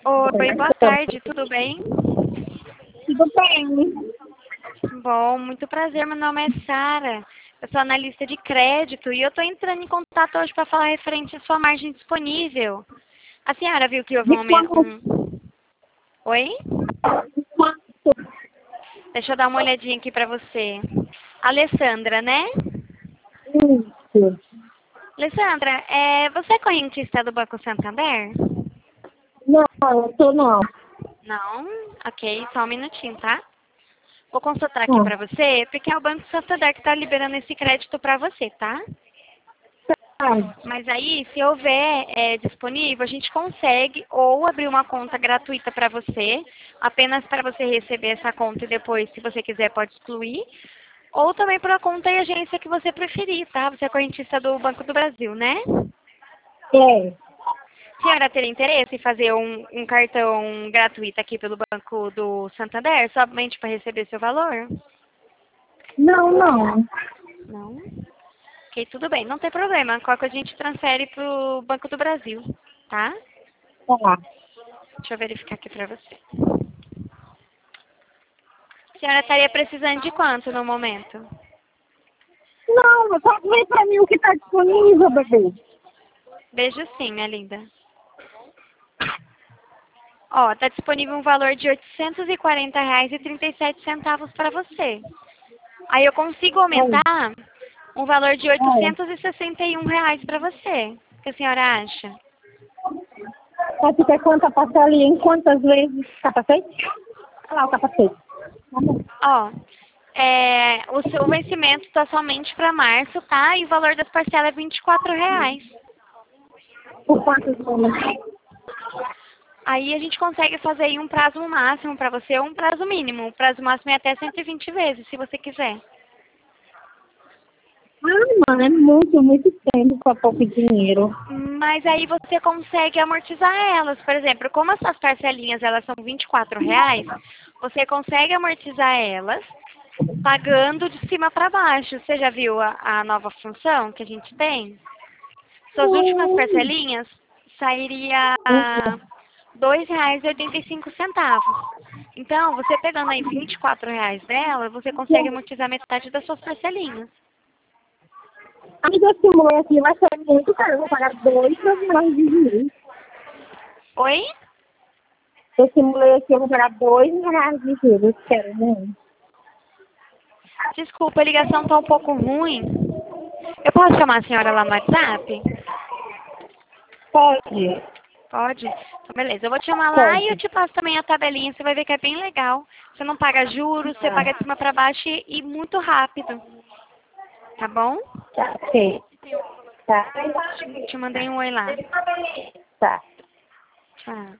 Oi, boa tarde, tudo bem? Tudo bem. Bom, muito prazer, meu nome é Sara. Eu sou analista de crédito e eu estou entrando em contato hoje para falar referente à sua margem disponível. A senhora viu que houve De quanto? Oi? De quanto? Deixa eu dar uma olhadinha aqui para você. Alessandra, né? Isso. Alessandra, você é correntista do Banco Santander? Não, eu tô não. Não? Ok, só um minutinho, tá? Vou consultar aqui Não. para você, porque é o Banco Santander que está liberando esse crédito para você, tá? Tá. Mas aí, se houver disponível, a gente consegue ou abrir uma conta gratuita para você, apenas para você receber essa conta e depois, se você quiser, pode excluir. Ou também por a conta e agência que você preferir, tá? Você é correntista do Banco do Brasil, né? É. A senhora teria interesse em fazer um cartão gratuito aqui pelo Banco do Santander, somente para receber seu valor? Não, não. Não? Ok, tudo bem, não tem problema. Qualquer coisa a gente transfere para o Banco do Brasil, tá? Tá. Deixa eu verificar aqui para você. A senhora estaria precisando de quanto no momento? Não, só vem pra mim o que tá disponível, bebê. Vejo sim, minha linda. Ó, tá disponível um valor de R$ 840,37 para você. Aí eu consigo Aí. aumentar um valor de R$ É. 861 para você. O que a senhora acha? Você quer quanta parcelinha? Em quantas vezes? Capacete? Olha lá o capacete. Vamos. Ó, o seu vencimento está somente para março, tá? E o valor das parcelas é R$ 24. Por quantos meses? Aí a gente consegue fazer aí um prazo máximo para você ou um prazo mínimo. O prazo máximo é até 120 vezes, se você quiser. Ah, mano, é muito, muito tempo pra pouco dinheiro. Mas aí você consegue amortizar elas. Por exemplo, como essas parcelinhas elas são R$ 24, você consegue amortizar elas pagando de cima para baixo. Você já viu a nova função que a gente tem? Suas últimas Hum. parcelinhas sairia Hum. R$ 2,85. Então, você pegando aí R$ 24 dela, você consegue amortizar metade das suas parcelinhas. Amiga, esse mulher aqui vai ser muito caro. Eu vou pagar 2 milhões de juros. Oi? Esse mulher aqui eu vou pagar R$ 2 de juros. Quero, né? Desculpa, a ligação tá um pouco ruim. Eu posso chamar a senhora lá no WhatsApp? Pode. Pode? Então, beleza. Eu vou te chamar lá e eu Pode. te passo também a tabelinha. Você vai ver que é bem legal. Você não paga juros, você Ah, paga de cima para baixo e muito rápido. Tá bom? tá, ok. Tá. Te mandei um oi lá. Tá. Tchau.